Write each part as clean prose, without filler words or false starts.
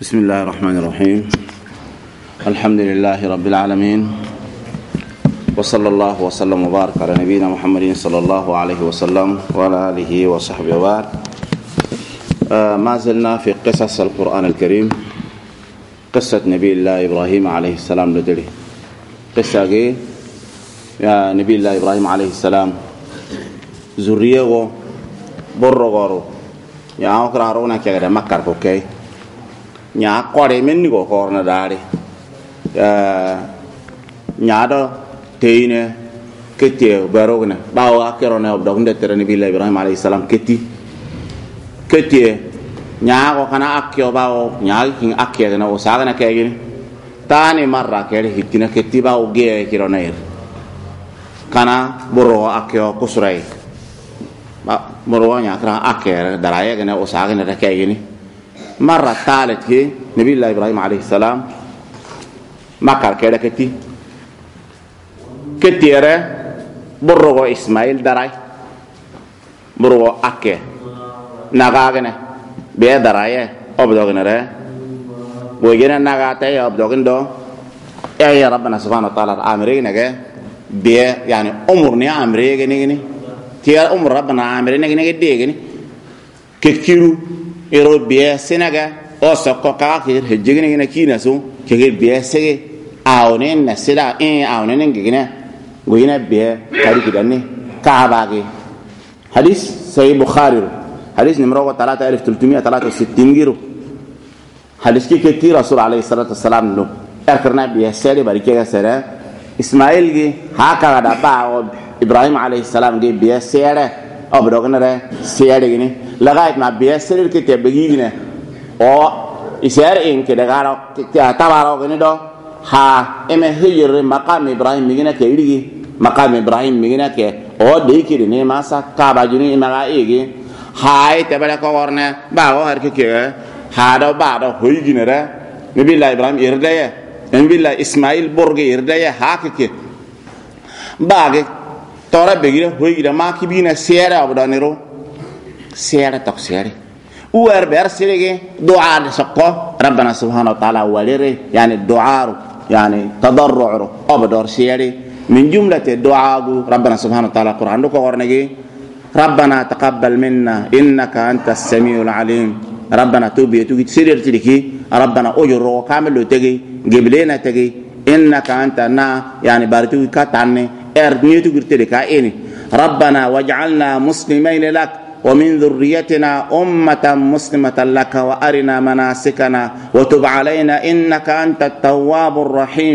بسم الله الرحمن الرحيم. الحمد لله رب العالمين، وصلى الله وسلم وبارك على نبينا محمد صلى الله عليه وسلم وعلى آله وصحبه وبارك. ما زلنا في قصص القرآن الكريم. قصة نبي الله إبراهيم عليه السلام لدري قصة يا نبي الله إبراهيم عليه السلام زريه برغورو يا أقرأونا كذا مكر كوكي nya kore men ni go korna dare nya do teine ketie barogna bawa kerona obdo nde tere nabi ibrahim alayhi salam ketie nya go kana akyo bawo nya kin akye na o saga na kegini tani marra kere hitina ketti bawo ge kirona ir kana boro akyo kusurai ba boro nya kra akye daraye gena o saga na kegini مرة ثالث هي نبي الله إبراهيم عليه السلام مكر كده كتيرة برو إسماعيل دراي برو أكيه نعاقنا بيه درايه أبدوغنا ره ويجينا نعاقته أبدوغن دو يا ربنا سبحانه وتعالى أمريكا نجى بيه يعني أمورني أمريكا نيجي تيار أمور ربنا أمريكا نيجي ديجي كثيرو ero biye senaga o sokko ka ke hejigini na kina so ke biye sege awnen na sida awnen ngina goyina biye kari kidanni kaabage hadith sahih bukhari hadith numero 3363 giro hadith ki ketti rasul alayhi salatu wassalam no akarna biye sere barike ga sere ismail gi haka da ba ibrahim alayhi salam gi biye sere obdogna re sere gini لغايه ما بيسر الكتاب بيجينا او يسير ان كده غارو تبارو غنيدو ها ام هير مقام ابراهيم ميغنا كيري مقام ابراهيم ميغنا كي او ديكيري ني ماسا كاباجوني ما ايغي هاي تبلا كورنا باو هركي هادو بادو هويغينا را نبي الله ابراهيم يردايا نبي الله اسماعيل بورغي يردايا هاكي باغي تورا بيغي هويغي ما كيبينا سيرا ابدانيرو سيارة تقصيري وار بيرسلي دعاء سقو ربنا سبحانه وتعالى وليري يعني الدعاء يعني تضرع أبدور سياري من جملة الدعاء ربنا سبحانه وتعالى القرآن لك ورنجي ربنا تقبل منا إنك أنت السميع العليم ربنا توبي سيرير تلكي ربنا أجر كامل تجي جبلنا تجي إنك أنت نا يعني بارتوي كاتاني أرنيتو قرتلك إني ربنا واجعلنا مسلمين لك ومن ذريتنا أمة مسلمة لك وأرنا مناسكنا وتب علينا إنك أنت التواب الرحيم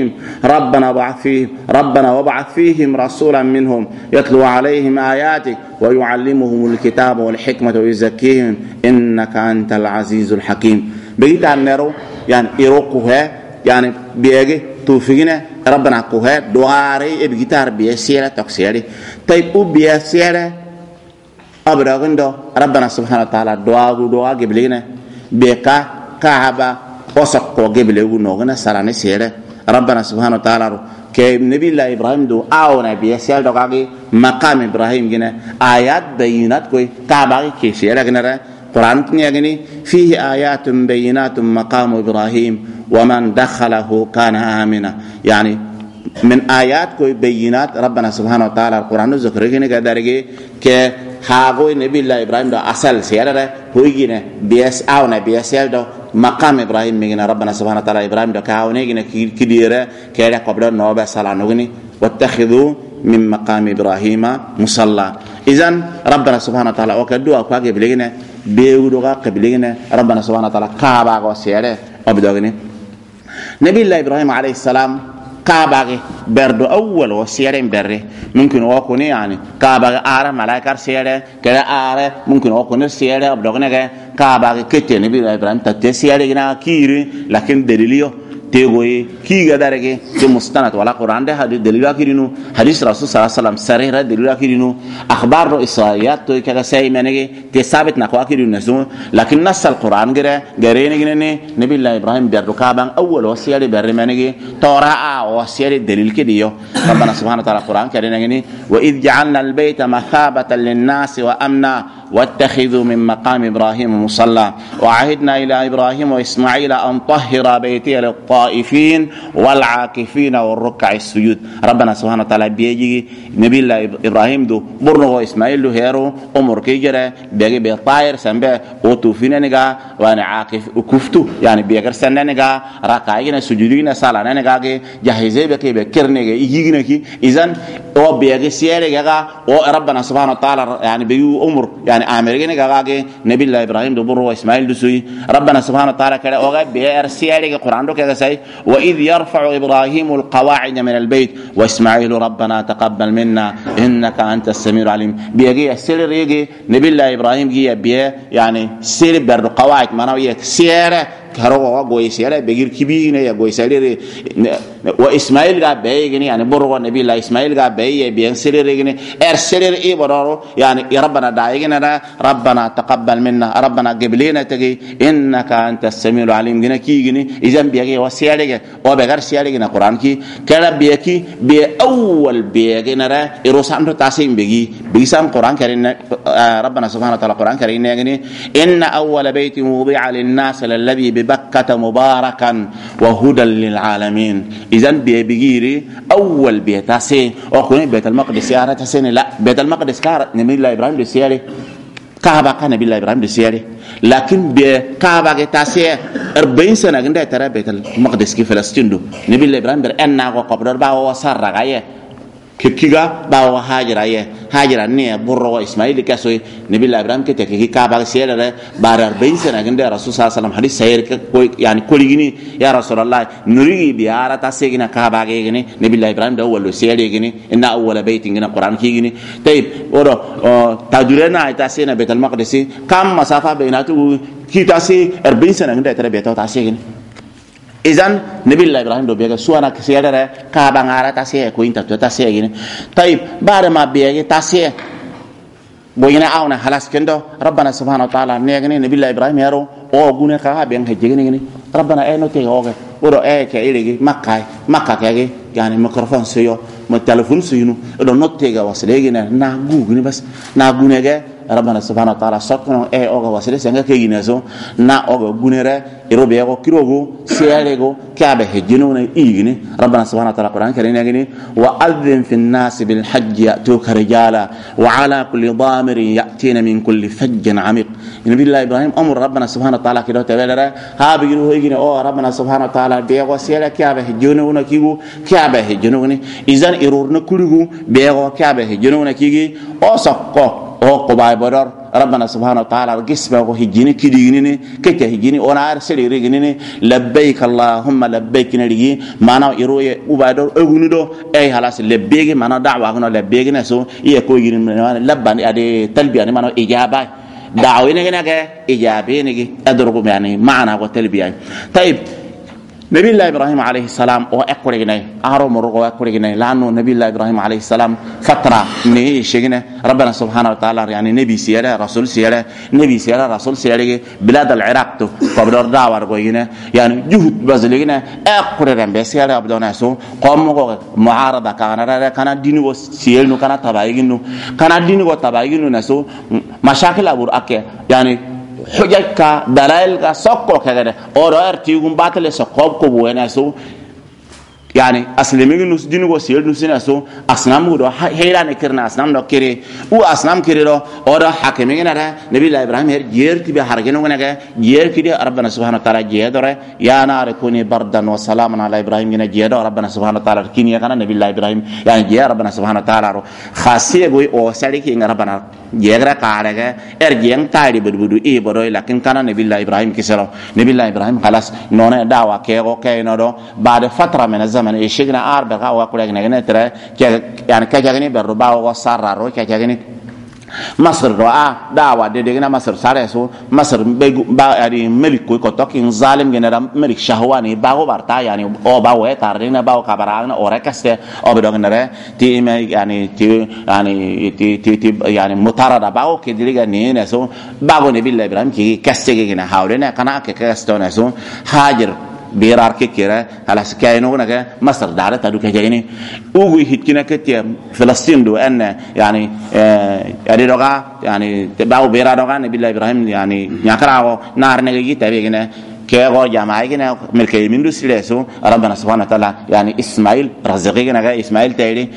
ربنا وابعث فيهم رسولا منهم يتلو عليهم آياتك ويعلمهم الكتاب والحكمة ويزكيهم إنك أنت العزيز الحكيم بيت النرو يعني إروقها يعني بيجي توفينا ربنا كوها دواري بجتار بيسيرة تقصيري طيب بيسيرة أبرغندو ربنا سبحانه وتعالى دعاء قبلنا بيكا كعبة وسقو قبله نوغنا سراني سيرة ربنا سبحانه وتعالى كي نبي الله إبراهيم دو آونا بيسيال دوغاقي مقام إبراهيم جنا آيات بينات كوي كعبة كي سيرة جنا قرآن تنيا فيه آيات بينات مقام إبراهيم ومن دخله كان آمنا يعني من آيات كوي بينات ربنا سبحانه وتعالى القرآن ذكر جنا كدارجي كي هاغوي نبي الله إبراهيم دو أصل سيارة هويجينا بيس أونا بيسيال دو مقام إبراهيم ميجنا ربنا سبحانه وتعالى إبراهيم دو كاونيجنا كديرة كيرا قبل النوبة صلاة نغني واتخذوا من مقام إبراهيم مصلى إذن ربنا سبحانه وتعالى وكدوا أقواك بلغنا بيودوغا قبلغنا ربنا سبحانه وتعالى كابا وسيارة أبدوغني نبي الله إبراهيم عليه السلام كاباغي بردو اول وسيرين بري ممكن وكوني يعني كاباغي اره ملائكه سيره كده اره ممكن وكوني سيره ابدغنا كاباغي كتي نبي ابراهيم تتسيره هنا كيري لكن دليليو تيغوي كي غدارغي دي مستند ولا قران ده حديث دليل كيرينو حديث رسول صلى الله عليه وسلم صريح دليل كيرينو اخبار اسرائيليات تو كذا سي منغي تي ثابت نكوا كيرينو لكن نص القران غيريني نبي الله ابراهيم بيرو كابان اول وصيه بير منغي تورا وصيه دليل كديو ربنا سبحانه وتعالى القران كرينغني واذ جعلنا البيت مثابه للناس وامنا واتخذوا من مقام ابراهيم مصلى وعهدنا الى ابراهيم واسماعيل ان طهر بيتي للطائفين والعاكفين والركع السجود ربنا سبحانه وتعالى بيجي نبي الله ابراهيم دو برنو اسماعيل دو هيرو عمر كيجره بيجي بطاير سنبه وتوفين نغا وانا عاكف وكفتو يعني بيجر سننغا ركعين سجودين صلاه نغا جاهزه بكي بكرنغا يجينكي اذن او بيجي سيرغا او ربنا سبحانه وتعالى يعني بيو عمر يعني امريكا نغا نبي الله ابراهيم دو برو اسماعيل دو سوي ربنا سبحانه وتعالى كده او بير سيرغا قران دو كده سي واذ يرفع ابراهيم القواعد من البيت واسماعيل ربنا تقبل منا انك انت السميع العليم بيجي سير يجي نبي الله ابراهيم جي بي يعني سير بر قواعد معناه سير كارو غوي سيره بغير كبينه يا غوي سيره واسماعيل غا بيغني يعني برو نبي الله اسماعيل غا بي بين سيره غني سيره اي برو يعني يا ربنا دايغنا ربنا تقبل منا ربنا قبلنا تجي انك انت السميع العليم غني كيغني اذا بيغي وسيره او بغير سيره غنا قران كي كلا بيكي باول بيغنا يروسان تاسين بيسام قران كريم ربنا سبحانه وتعالى قران كريم غني ان اول بيت وضع للناس الذي ببكة مباركا وهدى للعالمين اذن بيجيري اول بيتاسي او كون بيت المقدس يا راتسين لا بيت المقدس كار نبي الله ابراهيم دسياري كعبه كان نبي الله ابراهيم دسياري لكن بكعبه تاسي 40 سنه غندا ترى بيت المقدس في فلسطين دو نبي الله ابراهيم بر ان ناغو قبر با وسر غايه كيكيغا باو هاجر ني برو اسماعيل كاسوي نبي الله ابراهيم كتكي كعبه سيره بار 40 سنه غند رسول صلى الله عليه وسلم حديث سير يعني كوليغني يا رسول الله نوري بيارا تاسيغنا كعبه غيغني نبي الله ابراهيم ده اول سيره غني ان اول بيت غنا قران كيغني طيب ورو تاجرنا تاسينا بيت المقدس كم مسافه بيناتو كي تاسي 40 سنه غند ترى بيتو تاسيغني إذن نبي الله إبراهيم دو بيجا سوانا كسيادة كابان عارة تاسيه كوين تاسيه يعني طيب بعد ما بيجا تاسيه بوينا أونا خلاص كندو ربنا سبحانه وتعالى نيجني نبي الله إبراهيم يارو أو غنى كابين هجيني ربنا إنه تيجي أوكي ورو كأيلي مكة كأي يعني ميكروفون سيو متلفون سينو ورو نوتيجا وسليجنا نعجوجني بس نعجونيجا ربنا سبحانه وتعالى سكنه اوغا واسله سنگا كينيزو نا اوغا غونيره يروبيغو كيروغو سياليغو كابه هجنون ايغني ربنا سبحانه وتعالى قران كريم يغني واذن في الناس بالحج ياتوك رجالا وعلى كل ضامر ياتين من كل فج عميق نبي الله ابراهيم امر ربنا سبحانه وتعالى كده تبلره ها بيغو هيغني او ربنا سبحانه وتعالى بيغو سيالا كابه هجنون كيغو كابه هجنون اذن يرورنا كورغو بيغو كابه هجنون كيغي او سكو او قباي بدر ربنا سبحانه وتعالى قسمه هجيني كديني كته هجيني وانا ارسل ريغني لبيك اللهم لبيك نري معنا يروي وبادر اغنودو اي خلاص لبيك معنا دعوه هنا لبيك نسو يكو يغني لبان ادي تلبيه معنا اجابه دعوه نغنغ اجابه نغي ادركم يعني معنا وتلبيه طيب نبي الله إبراهيم عليه السلام او اقرغني ارو مرغو اقرغني لانه نبي الله إبراهيم عليه السلام فتره ني شيغنه ربنا سبحانه وتعالى يعني نبي سيره رسول سيره نبي سيره رسول سيره بلاد العراق تو قبر داور غوينه يعني جهد بازلينه اقرغن بسيره ابدونا سو قوم معارضه كان دينو سيلنو كان تبايغنو كان دينو تبايغنو نسو مشاكل ابو اكه يعني حجك دلائل کا سوکو کہے اور ارتیگم باتل سوکوب کو بونا سو يعني اسلمي نوس دينو وسيل نوسنا سو اسنام غدو هيران كرنا اسنام دو كيري او اسنام كيرو اور حاكمين را نبي الله ابراهيم هر جيرتي به هرجنو نگا جير كدي ربنا سبحانه وتعالى جيدور يا نار كوني بردا وسلاما على ابراهيم جنا جيدو ربنا سبحانه وتعالى كيني كان نبي الله ابراهيم يعني جي ربنا سبحانه وتعالى خاصيه غوي او سالي كي ربنا جيغرا كارغا ارجين تايدي بدبدو اي بدوي لكن كان نبي الله ابراهيم كسرو نبي الله ابراهيم خلاص نون دعوه كيغو كاينو دو بعد فتره من الزمن يشغنا اربع واقولنا ترى يعني كاجاني بربا وسرارو كاجاني masr roa dawa de gina masr sare so masr ba yani malik ko tokin zalim gina da malik shahwani ba go barta yani o ba we tarina ba o kabara na ore kaste o be dogna re ti yani yani mutarada ba o ke diliga ni ne so ba go ne billahi ibrahim ki kaste gina hawle ne kana ke kaste ne so hajar birar ke kira ala skayno naga masr dara tadu ke jeni ugu hitkina ke filastin do an yani adi doga yani bawo bira doga ne billahi ibrahim yani nyakrawo nar ne gi tabe gina ke go jamaa gina milke mindu sileso rabbana subhanahu wa ta'ala yani ismail razaqi gina ga ismail tayri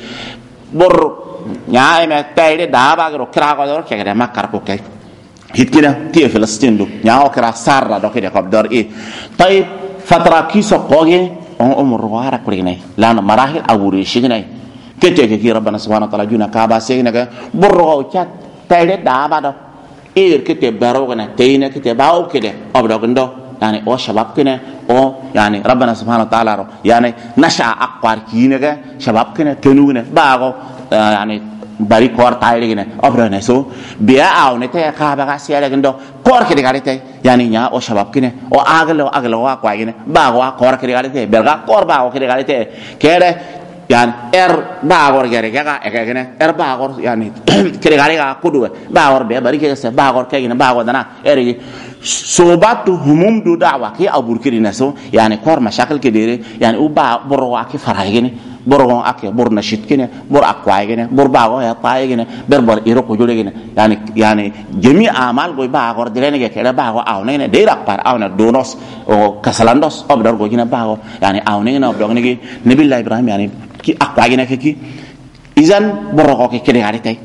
bor nyaay me tayri da ba go krago do ke ga makar ko kay hitkina ti filastin do nyaaw kra sarra do ke de ko dor tayib فترة كيسو قوي عمر وارك ليني لأن مراحل أوري شيني كتير كي ربنا سبحانه وتعالى جونا كابا سينك برو كات تيرد دابا دو كتير بروغنا تينا كتير باو كده أبدوغندو يعني أو شباب كنا أو يعني ربنا سبحانه وتعالى يعني نشأ أقوار كينك شباب كنا تنونا باغو يعني bari kor tayre gine obrane so biya aw ne te ka ba ga siya gendo kor ke digare te yani nya o shabab kine o aglo wa kwa gine ba wa kor ke digare te berga kor ba o ke digare te kere yani ba gor gere ga gine ba gor yani ke digare ga kudu ba gor be bari ke se ba gor ke gine ba gor dana eri sobatu humum du da'wa ki abur kirina so yani kor mashakil ke dire yani u ba boro wa ki fara gine borgon ake bor na shit kene bor akwa gene bor bago ya taay gene ber bor iro ko jole gene yani jemi amal go bago direne ge kele bago aw ne de rak par aw na donos o kasalandos ob dar go gene bago yani aw ne na dog ne ge nabillahi ibrahim yani ki akwa gene ke ki izan borgo ke kele gari tay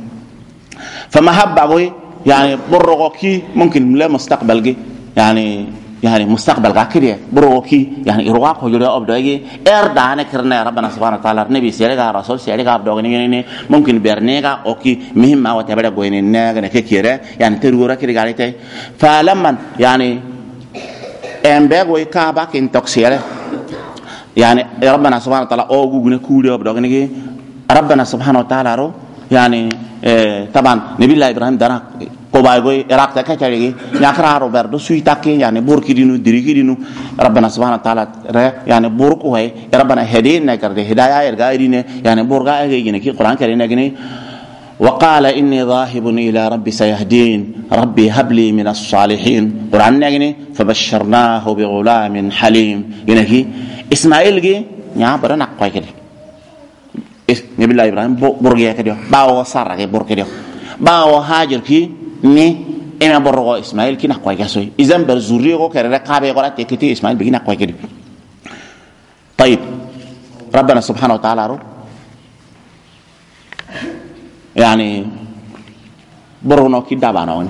fa mahabba go yani borgo ki mumkin la mustaqbal ge يعني مستقبل غاكريه بروكي يعني إرواق وجوده أبدوغي دانا كرنا ربنا سبحانه وتعالى النبي سيرجع رسول سيرجع أبدوغي ممكن برنيجا أوكي مهم ما وتبدأ قوين الناجنا كثيرة يعني ترورا كده قالته فلما يعني أمبعوي كابا كنتوكسيره يعني ربنا سبحانه وتعالى أوجونا كودي أبدوغي ربنا سبحانه وتعالى رو يعني طبعا نبي الله إبراهيم دانا kobaygoy iraq ta kacari nyakra roberto suitake yani burkidinu dirikidinu rabbana subhanahu wa ta'ala re yani burku hay rabbana hedina karde hidayah ergairine yani burga agene ki quran karine gene وقال إني ذاهب إلى ربي سيهدين ربي هب لي من الصالحين قرآن يعني فبشرناه بغلام حليم يعني إسماعيل جي يا برنا قوي كده نبي الله إبراهيم برجع كده باو سارة كده برجع باو هاجر كي ni ena borgo ismail kina kwa gasoy izan ber zuriyo ko kere kabe ko ate kiti ismail bigina kwa kidi طيب ربنا سبحانه وتعالى رو يعني برونو كده بانوني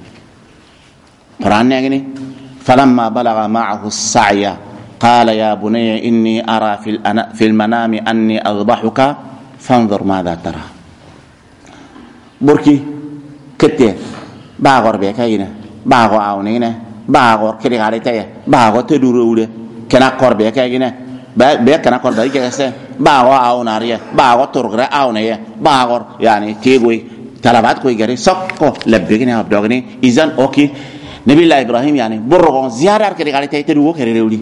قران يعني فلما بلغ معه السعي قال يا بني اني ارى في المنام اني اذبحك فانظر ماذا ترى بركي كتير bagor be kayina bago awne ne bagor kiri gare tay bago te durule kana korbe kayina be kana korbe kayese bago awna riya bago turgre awne ya bagor yani tegoi talabat ko gare sokko labbegina abdogni izan oki nabillahi ibrahim yani borgon ziyarar kiri gare tay te duwo kiri rewli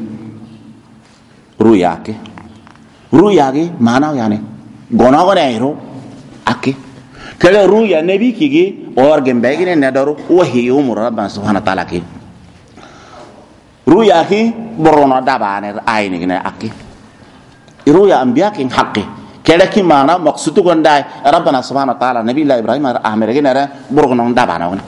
ruyage mana yani gona gona iro ake kala ruya nabi kige organ bagine nadaru wahi umur rabbana subhanahu wa ta'ala ki ruya ki borono dabane ayni gine akki ruya anbiya kin haqqi kala ki mana maqsudu gondai rabbana subhanahu wa ta'ala nabi ibrahim amere gine ra borono dabana woni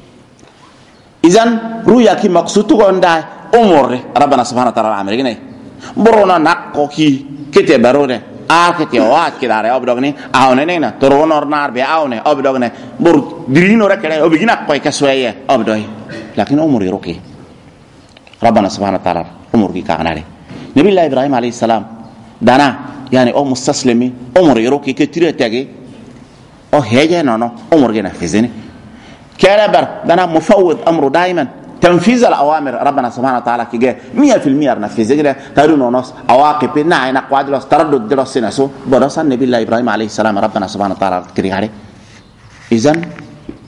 izan ruya ki maqsudu gondai umur rabbana subhanahu wa ta'ala amere gine borono nakko ki kete barone akete waat kidare obdogni awne nena toronor nar be awne obdogne bur dirino rekere obigina koy kaswaye obdoy lakin umur yuruki rabbana subhanahu wa ta'ala umur ki kanare nabi ibrahim alayhi salam dana yani o mustaslimi umur yuruki ke tiretege o heje nono umur gena fizini kala bar dana mufawwid amru daiman تنفيذ الأوامر ربنا سبحانه وتعالى كي 100% نفذ كده تارون ونص عواقب نعينا قوادلوس تردد دلوس سنسو برسال نبي الله إبراهيم عليه السلام ربنا سبحانه وتعالى كري عليه إذن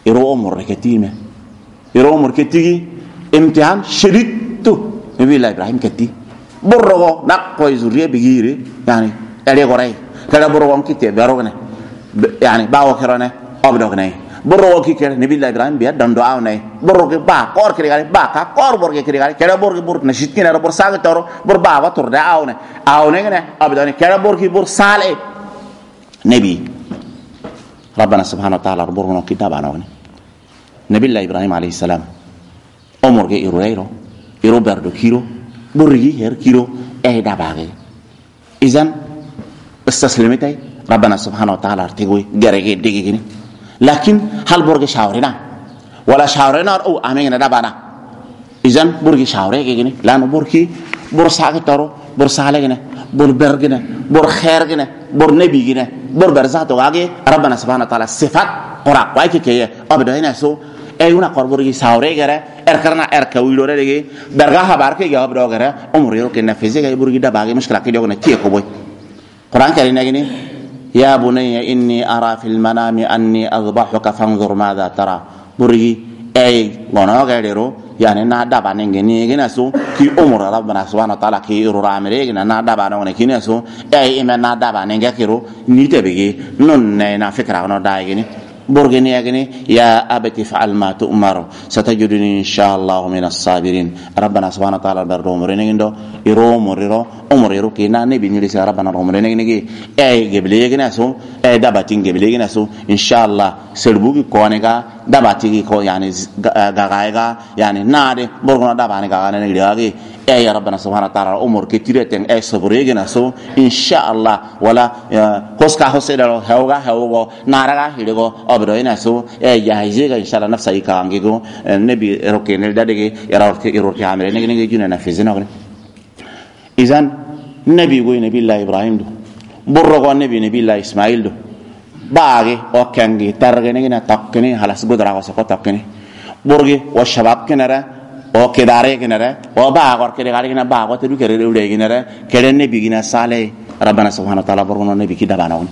إرو أمور كتيمة إرو أمور كتيجي امتحان شديد تو نبي الله إبراهيم كتي برغو نقوي زورية بيجيري يعني ألي غراي كلا برغو كتير بيروغنا يعني باو كرانة أبدوغنا برغو كتير نبي الله إبراهيم بيا دندو أوناي برغو با كور كريغالي با كور برغو كريغالي كلا برغو برغ نشيتكين أرو برساق تورو بربا وتر دا أوناي كنا أبدوغنا كلا برغو برسالة نبي ربنا سبحانه وتعالى برغو كتاب عنواني نبي الله إبراهيم عليه السلام أمور جي إيرو بردو كيرو برغي هير كيرو دا باغي إذن استسلمتي ربنا سبحانه وتعالى ارتقوي غرغي ديغي لكن هل برغي شاورنا ولا شاورنا او امين دبانا إذن برغي شاوري غيني لانو بركي برساك تورو برسالغنا بر برغنا بر خيرغنا بر نبيغنا بر برزاتو غاغي ربنا سبحانه وتعالى صفات قرا وايكي كي ابدوينا سو ايونا قربورغي ساوري غره اركرنا اركا ويلوره دغي برغا خبركي جواب دوغره عمر يو كن نفسي غي برغي دباغي مشكله كي دوغنا تيكو بوي قران كريم نغني يا بني اني ارى في المنام اني اذبحك فانظر ماذا ترى برغي اي غنو غيرو يعني نا دبا نغني غناسو كي عمر ربنا سبحانه وتعالى كي يرو امري نا دبا نغني كيناسو اي اما نا دبا نغاكيرو نيتبيغي نون نا فكره غنو دايغني برغني يغني يا أبت فعل ما تؤمر ستجدني إن شاء الله من الصابرين ربنا سبحانه وتعالى بردوم رينغندو يروم ريرو عمر يرو كينا نبي نلي ربنا روم رينغني اي قبلي يغناسو اي دباتين قبلي يغناسو ان شاء الله سلبوغي كونيغا دباتي كو يعني غاغايغا يعني نادي برغنا دباني غاغاني نغي اي يا ربنا سبحانه وتعالى عمر كتيرتين اي صبري يغناسو ان شاء الله ولا كوسكا حسيدو هوغا نارغا هيدغو أبدوينا سو جاهزية إن شاء الله نفسه يكانجيكو نبي روكين الدادجي يروكي عامل نيجي جونا نفذنا غني إذن نبي قوي نبي الله إبراهيم دو برغو نبي الله إسماعيل دو باغي أوكانجي ترغني جنا تقني خلاص قدرة وسقط تقني برغي والشباب كنرا وكداري كنرا وباغور كداري كنا باغو تدو كرر ولي كنرا كرر نبي جنا صالح ربنا سبحانه وتعالى برغو نبي كده بانون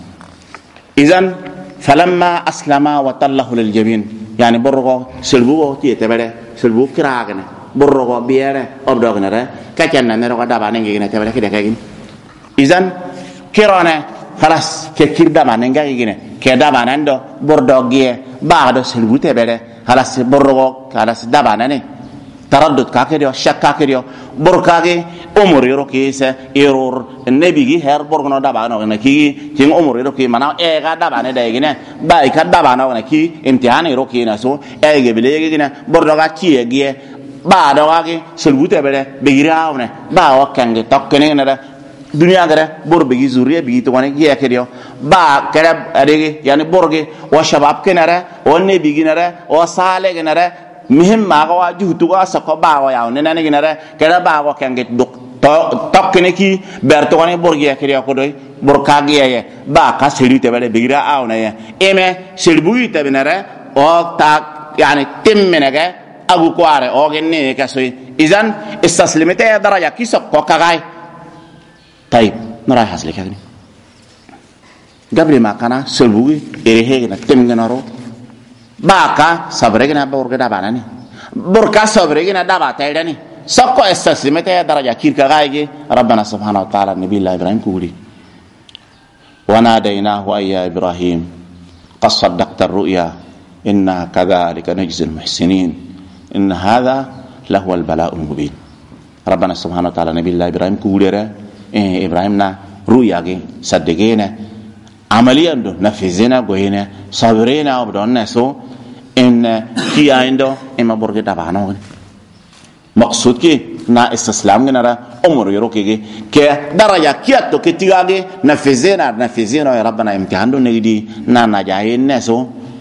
إذن فلما أسلم وطله للجبين يعني برغو سلبوه تيتبره سلبوه كراغنه برغو بيره أبدوغنه كأننا نرغو دابانين جينا تبره كده كأين إذن كيرانه خلاص كير دابانين جينا كدابانين دو بردوغيه بعد سلبوه تبره خلاص برغو خلاص دابانين تردد كاكريو شك كاكريو بركاغي عمر يروكيس يرور النبي هير برغنا دابانو نكي كين عمر يروكي منا ايغا دابانه دايغنا باي كا دابانو نكي امتحان يروكي ناسو ايغي بليغينا بردوغا تيغي با دوغاغي سلبوته بره بيراونه با وكانغي توكني ندا دنيا غره بور بيجي زوريه بيجي تواني ياكريو با كرب اديغي يعني بورغي وشباب كنره ونبي غنره وصالح غنره مهم ما قوا جهتوا سكوا باوا يا وننا نجنره كذا باوا كان جت tokkene ki bertone borgia kiriya ko doy borkagiya ye ba ka selite bale bigira awna ye eme selbuyi tabinare o ta yani timmenege agu kware o genne ka soy izan istaslimete daraja kiso ko kagay tayib nara haslika ni gabri ma kana selbuyi erehe na timgenaro ba ka sabregena borgeda banani borka sabregena daba taydani سقو استسلمته درجه كيركا غايجي ربنا سبحانه وتعالى نبي الله ابراهيم كوري وناديناه اي يا ابراهيم قد صدقت الرؤيا انا كذلك نجزي المحسنين ان هذا لهو البلاء المبين ربنا سبحانه وتعالى نبي الله ابراهيم كوري ابراهيمنا رؤياغي صدقينا عمليا دو نفذنا غوينا صبرنا وبدون سو ان كي عندو اما برغ دبانو مقصود كي نا استسلام نرى عمر يروكي كي درجة كياتو كتيغاغي نفذينا يا ربنا امتحان دو نجدي نا نجاهين نسو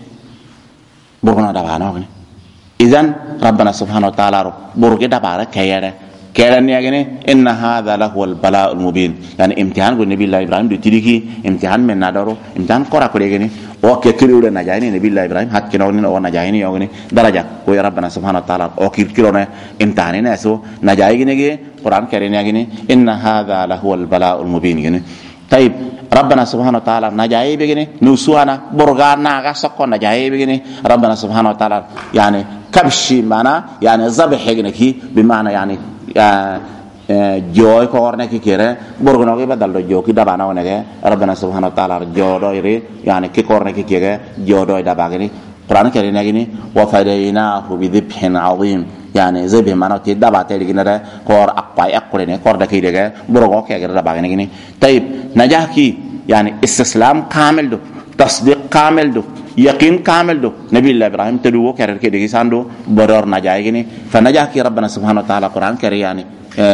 برغنا دبانا إذن ربنا سبحانه وتعالى برغي دبارا كيرا نياغيني إن هذا له البلاء المبين يعني امتحان قول نبي الله إبراهيم دو تيريكي امتحان من نادارو امتحان قرى كوليغيني وكيكيرو له نجاهيني نبي الله إبراهيم حد كنوني او نجاهيني يوغيني درجة ويا ربنا سبحانه وتعالى وكيكيرو له امتحاني ناسو نجاهيني قرآن كريم نياغيني إن هذا له البلاء المبين يعني طيب rabbana subhanahu wa ta'ala najaye begini nusuana burga naga sokko najaye begini rabbana subhanahu wa ta'ala yani kabshi mana yani zabh ki bimana yani joy ko orne ki kere borgono ke badal do joki dabana onege rabbana subhanahu wa ta'ala jodo ire yani ki korne ki kere jodo dabagini qur'an kare nagini wa fadaynahu bi dhibhin azim yani zabi mana ki dabate ligina kor akpai akure ne kor da ki dege borgo ke gere dabagini gini tayib najaki yani istislam kamil do tasdiq kamil do yaqin kamil do nabi ibrahim tedu kare ke dege sando bodor najay gini fa najaki rabbana subhanahu wa ta'ala qur'an kare yani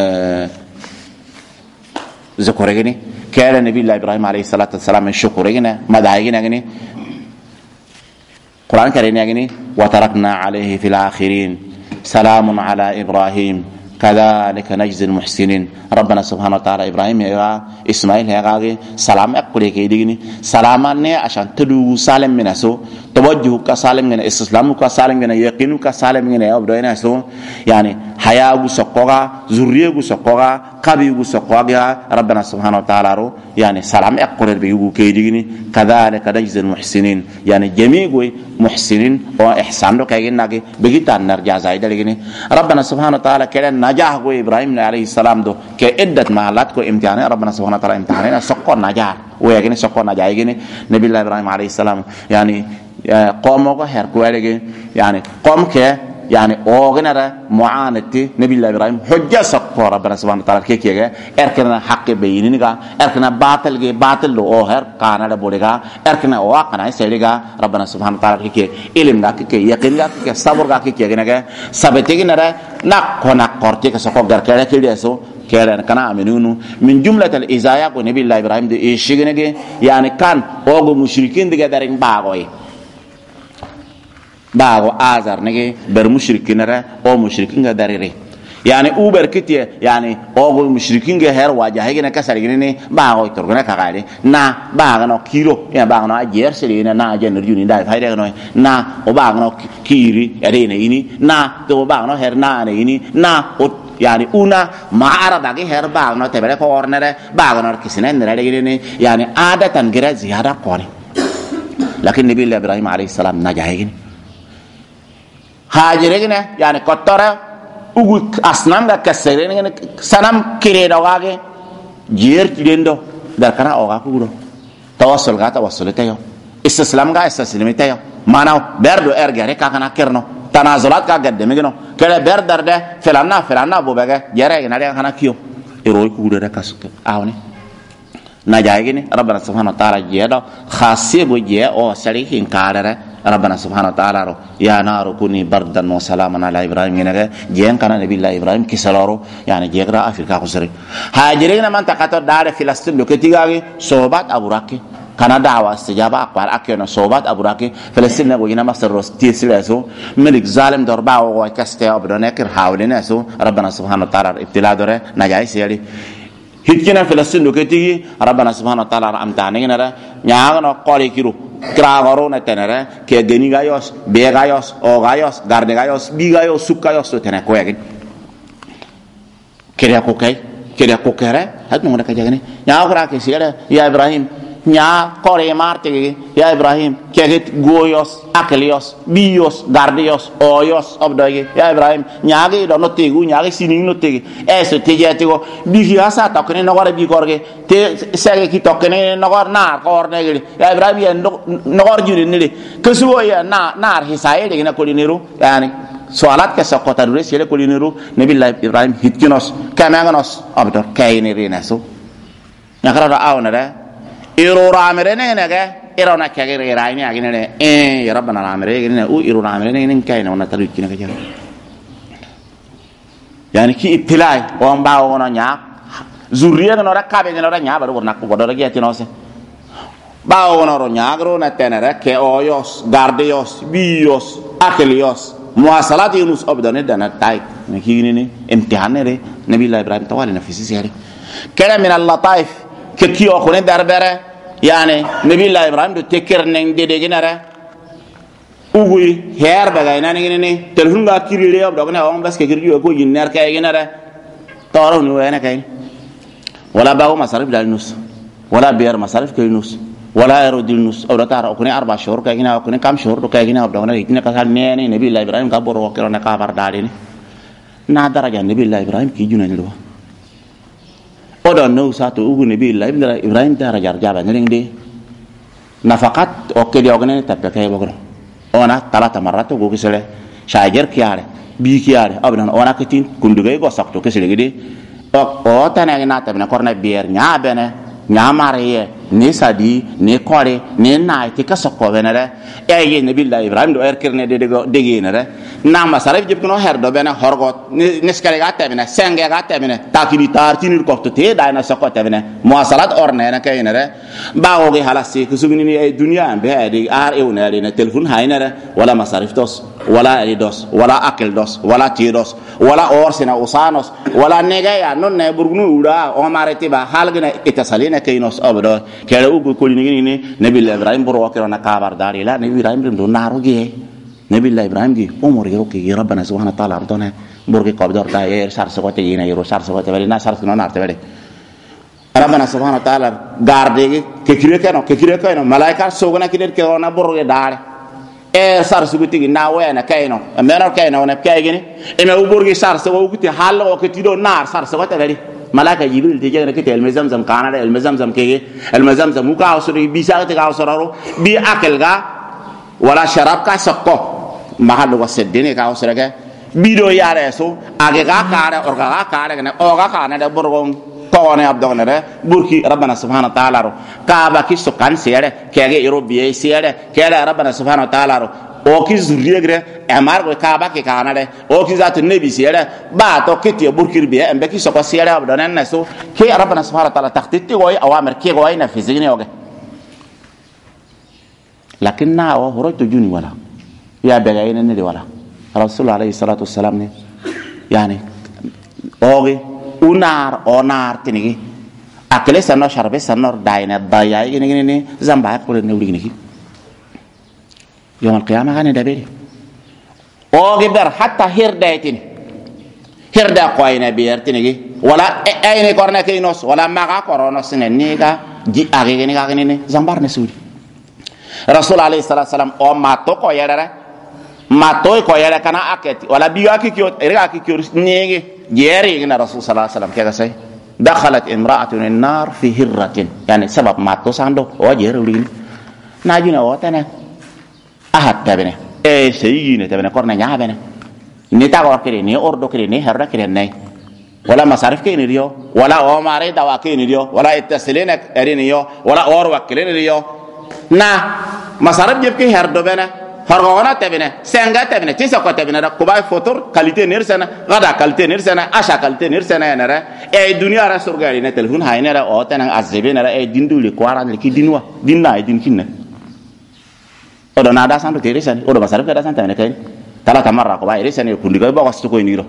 ذكرني كان النبي الله إبراهيم عليه الصلاة والسلام من شكرنا مدعينا جني قرآن كريم جني وتركنا عليه في الآخرين سلام على إبراهيم كذلك نجزي المحسنين ربنا سبحانه وتعالى إبراهيم يا إسماعيل يا غاغي سلام أقولك يديني سلامنا عشان تدو سالم من أسو توجه كسالم من استسلام كسالم من يقين كسالم من أبدونا أسو يعني حياة سقوغا زورية سقوغا قبي سقوغا ربنا سبحانه وتعالى رو يعني سلام أقول بيجو كيديني كذلك نجزي المحسنين يعني جميع محسنين وإحسان رو كأجن ناقي بيجي نرجع زايد لكني ربنا سبحانه وتعالى كلا نجاح إبراهيم عليه السلام دو كعدة محلات كو امتحان ربنا سبحانه وتعالى امتحاننا سقط نجاح ويجيني سقط نجاح يجيني نبي الله إبراهيم عليه السلام يعني قومه هركوا يعني قوم ك يعني أوغنرا معاندتي نبي الله إبراهيم حجة سقط ربنا سبحانه وتعالى كي كيجا إركنا حق بينينيكا إركنا باطل لو أوهر كانا لبوليكا إركنا واقنا يسيريكا ربنا سبحانه وتعالى كي إلم كي يقين كي صبر كي كيجا نكا سبتيجي نرا نكونا كورتي كسقط غركلا كيليسو كيران كنا أمينونو من جملة الإزايا كو نبي الله إبراهيم دي إيشيغنكي يعني كان أوغو مشركين دي دارين باغوي باغو آزار نجي بر مشركين را أو مشركين داريري يعني أوبر كتير يعني أو مشركين هر واجه هيك نكسر جنيني باغو يتركنا كعادي نا باغنا كيلو يعني باغنا أجير سلينا نا أجنر جوني داي فايدة كنوي نا وباغنا كيري أرينا إني نا تو باغنا هرنا إني نا يعني أنا ما أعرف أجي هر باغنا تبرة كورنر باغنا كيسنا نرى جنيني يعني عادة تنقرأ زيادة قاني لكن نبي الله إبراهيم عليه السلام نجاهين هاجرين يعني كترة وقول أصنام كسرين يعني سنام كيرين أوعى جير كيريندو داركنا أوعى كورو تواصل كا تواصل تيو استسلام كا استسلام تيو مانو بردو إرجع كأنا كيرنو تنازلات كا قد ميجنو كلا برد درده فلان أبو بعه جرى ينادي كأنا كيو إيروي كورو ده كاسك أهوني نجاهين ربنا سبحانه وتعالى جيدا خاصية بوجيه أو سريكين كارره ربنا سبحانه وتعالى يا نار كوني بردا وسلاما على إبراهيم ينجا جين كان نبي الله إبراهيم كسلارو يعني جيرا أفريقيا خسري هاجرين من تكاتر دار فلسطين لكتيجاي صوبات أبو راكي كان دعوة استجابة أكبر أكينا صوبات أبو راكي فلسطين نقولنا مصر تيسلسو ملك ظالم دربا وكسته أبرناكر حاولنا سو ربنا سبحانه وتعالى ابتلاء دره نجاي سيالي هتكنا فلسطين لكتيجي ربنا سبحانه وتعالى أمتعني نرى نياغنا قاري كيرو كراغورو نتنرى كجني غايوس بيغايوس أو غايوس غارد غايوس بيغايوس سكايوس تنى كويعين كريا كوكرة هاد نقولنا كجاني نياغرا كسيرة يا إبراهيم نيا قاري مارتي يا إبراهيم كجت غويوس أكليوس بيوس غارديوس أويوس أبداي يا إبراهيم نياغي دو نتيجو نياغي سينين نتيجي تيجي تيجو بيجياسا تكني نقار بيكورجي تي سأجي كي تكني نقار نار كور نجري يا إبراهيم يا نقار جوري نلي كسبوا يا نار هساية لكن كل نيرو يعني سوالات كسقط تدرس يلا كل نيرو نبي الله إبراهيم هتكنوس كمانغنوس أبدار كاين ريناسو نكرر أونا إيرو رامرنا نجا إيرو نكجر إيراني أجنة يا ربنا رامرنا أجنة أو إيرو رامرنا إنن كاين ونا تلوي كنا كجار يعني كي ابتلاء وان باو ونا نيا زوريا نورا كابين نورا نيا بارو ورنا كوبا دورا كي أتينوسه باو ونا نيا غرو نتنرا كأويوس غارديوس بيوس أكليوس مواصلات يونس أبدانه دنا تاي نكيني امتحان نري نبي الله إبراهيم توالي نفسي سياري كلام من اللطائف كيو أخوين داربرة يعني نبي الله إبراهيم دو تكر نين دي جنرا أقول هير بعينا نيجي تلفون باكير ليه أبدأنا أوام بس كيرجو أقول ينير كاي جنرا تارو نوعنا كاي ولا باو مصاريف دالنوس ولا بير مصاريف كينوس ولا يردلنوس او دار اكوني 4 شهور كاينا اكوني كم شهور كاينا ابدونا يتنا كان نيني نبي الله ابراهيم كبر وكرنا كبر دارين نا درجه نبي الله ابراهيم كي جونن لو odon no sato ugu nabi Allah ibrahim dara jarjaba nirinde nafaqat okedi ogene tappa kay bogro ona talata marrato go gisele shajer kiyare bi kiyare abdan ona ketin kundugay go sakto kesele gidi o tanagi na tabna korna bier nya bene nya mariye ni sadi ni kore ni naiti ka sokko benere e nabi Allah ibrahim do erkirne de degenere na masarif jib kuno herdo bena horgot ni skale gatte bena senge gatte bena takini tartinir kokto te dayna sokote bena muasalat orne na kaynere bawogi halasi kusugini ni ay dunya be adi ar ewnere na telefon haynere wala masarif dos wala dos wala akel dos wala tidos wala orsina usanos wala negaya non ne burgunu ura o marete ba halgna itasalina kaynos abdo kala ugu kolini ni nabi ibrahim buru wakira na kabar dari la nabi ibrahim do narugi nabi ibrahim gi umur yoki rabbana subhanahu wa ta'ala ardona burgi qabdor da yer sar sokote yina yero sar sokote bari na sar no narte bari rabbana subhanahu wa ta'ala garde ke kire kano malaika sogona kidet ke ona burgi dare e sar suguti na wena kayno menor kayno na kaygini e me burgi sar sokote hallo ke tido nar sar sokote bari malaika jibril te jegna kete el zamzam kana el zamzam kege el zamzam muka ausuri bi sagate ka ausoro bi akel ga wala sharab ka sakko mahal wasedine ka ausrege bido yare so age ga kare or ga kare ne o ga kana de burgon kone abdonere burki rabbana subhanahu wa ta'ala ro ka ba ki so kan sere kege eurobiye sere kele rabbana subhanahu wa ta'ala ro o ki zuriyegre amar ko ka ba ki kana de o ki zatu nebi sere ba to kiti burkir biye embe ki so ko sere abdonen ne so ke rabbana subhanahu wa ta'ala takhtitti goy awamir ke goy na fizigni oge lakinna wa horoto juni wala ya begayne ne wala rasul alayhi salatu wassalam ne yani oge onar tinigi akle sanno sharbe sanno dayna daya yini ni zamba ko ne wuri ni يوم القيامة غني دبيري أوجبر حتى هردا قوينا بيرتني ولا أين كورنا كينوس ولا ما كورونوس نيجا جي أغيني أغيني زمبار نسودي رسول عليه الصلاة والسلام أو ما تو كويرة ما تو كويرة كنا أكيد ولا بيجا كيوت إرجع كيوت نيجي جيري إن رسول صلى الله عليه وسلم كذا سي دخلت امرأة النار في هرة يعني سبب ما تو ساندو أو جيري ولين ناجينا واتنا ahad tabene e seyine tabene korna nyaabene ni tagor kire ni ordo kire ni herra kire nay wala masarif kire riyo wala o mare dawa kire riyo wala ittasilina erin yo wala or wakile riyo na masarif jeb ki herdo bene horgona tabene senga tabene tisa ko tabene da ko bay fotor qualité nirsana gada qualité nirsana asha qualité nirsana nara e dunya ra surgali na telefon hayna ra o tan azibina ra e dinduli ko aran ki dinwa dinna e din kinne odo nada santo teresani odo basar ka santa ne kay tala tamarra ko bay resani ko ndigal ba wastu ko niro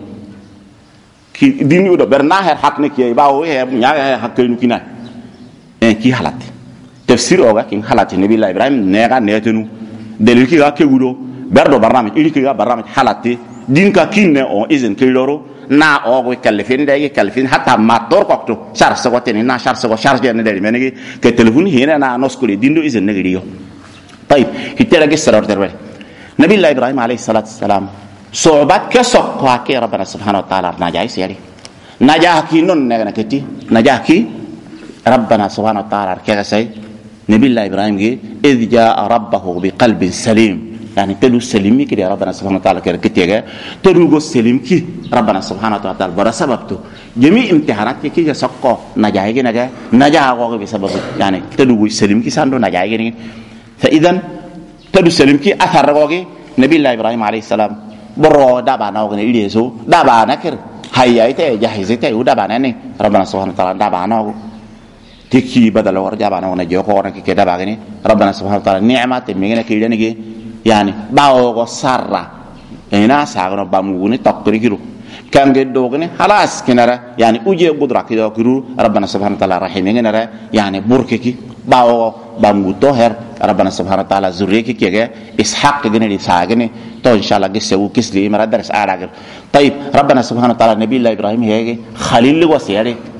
ki dini odo berna her hakne ki ba o he nya hakke nu kina en ki halati tafsir oga kin halati nabi allah ibrahim ne ga netenu delil ki ga kewudo berdo barnamij ili ki ga barnamij halati din ka kinne on izen ke loro na ogo kalfin dai kalfin hatta mator kokto char so teni na char so charge ne deli menegi ke telefon hina na noskuli dindo izen ne riyo طيب كتير قصة أردر نبي الله إبراهيم عليه الصلاة والسلام صعوبات كسوق كواكي ربنا سبحانه وتعالى نجاي سيري نجاه كي نون نجنا كتي نجاه كي ربنا سبحانه وتعالى كذا سي نبي الله إبراهيم جي إذ جاء ربه بقلب سليم يعني تلو سليمي كده ربنا سبحانه وتعالى كده كتير تلو جو سليم كي ربنا سبحانه وتعالى برا سببته جميع امتحانات كي جسوق نجاه كي نجاه هو بسبب يعني تلو سليم كي ساندو نجاه كي فإذا تدو سلمكي أثر رغوغي نبي الله إبراهيم عليه السلام برو دابانا وغني إليسو دابانا كر هيايته جاهزته ودابانا ني ربنا سبحانه وتعالى دابانا تكي بدل ورجابانا ونجيوكو ورنكي كداباغني ربنا سبحانه وتعالى نعمة ميغنا كيدانيغي يعني باوغو سارة هنا ساغنو باموغني تقريكيرو كان جدوغني خلاص كنرا يعني اوجي قدرة كده كرو ربنا سبحانه وتعالى رحيمين يعني برككي باو بامغوتو هر ربنا سبحانه وتعالى زريكي كيغا اسحاق غني ساغني تو ان شاء الله جسو كسلي مرا درس اراغ طيب ربنا سبحانه وتعالى نبي الله ابراهيم هيغي خليل وسيري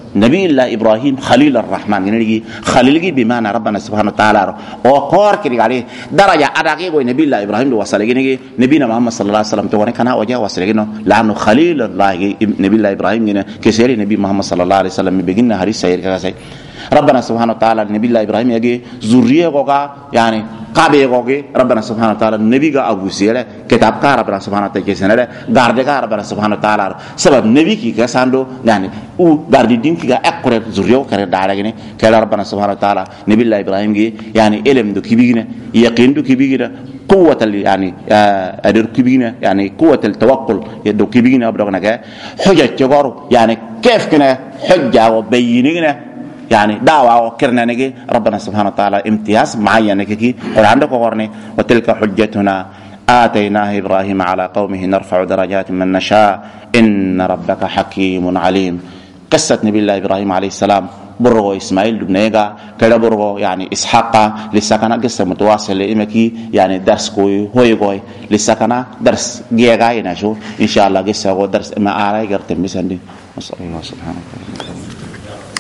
نبي الله إبراهيم خليل الرحمن يعني خليل بمعنى ربنا سبحانه وتعالى وقار كده عليه درجة أداكي نبي الله إبراهيم وصل يعني نبينا محمد صلى الله عليه وسلم تقولنا كنا وجه وصل يعني لأنه خليل الله نبي الله إبراهيم يعني كسر نبي محمد صلى الله عليه وسلم بيجينا هري سير كذا ربنا سبحانه وتعالى نبي الله إبراهيم يجي زورية قوقا يعني قابي قوقي ربنا سبحانه وتعالى نبي قا أبو سيله كتاب كار ربنا سبحانه وتعالى كيسنا له غارد كار ربنا سبحانه وتعالى سبب نبي كي كساندو يعني او غارد دين كي أكره زورية كره دارا يعني كلا ربنا سبحانه وتعالى نبي الله إبراهيم جي يعني علم دو كبيرنا يقين دو كبيرنا قوة يعني أدر كبيرنا يعني قوة التوكل يدو كبيرنا أبدونا كه حجة جبارو يعني كيف كنا حجة وبيننا يعني دعوة وكرنا نجي ربنا سبحانه وتعالى امتياز معين نجي قرآن قرني وتلك حجتنا آتيناه إبراهيم على قومه نرفع درجات من نشاء إن ربك حكيم عليم. قصة نبي الله إبراهيم عليه السلام برغو إسماعيل بنيجا كذا برغو يعني إسحاق لسه كان قصة متواصل لإمكي يعني درس كوي لسه كان درس جيجا ينشوف إن شاء الله قصة درس ما أعرف قرتم بسندي. نسأل الله سبحانه وتعالى.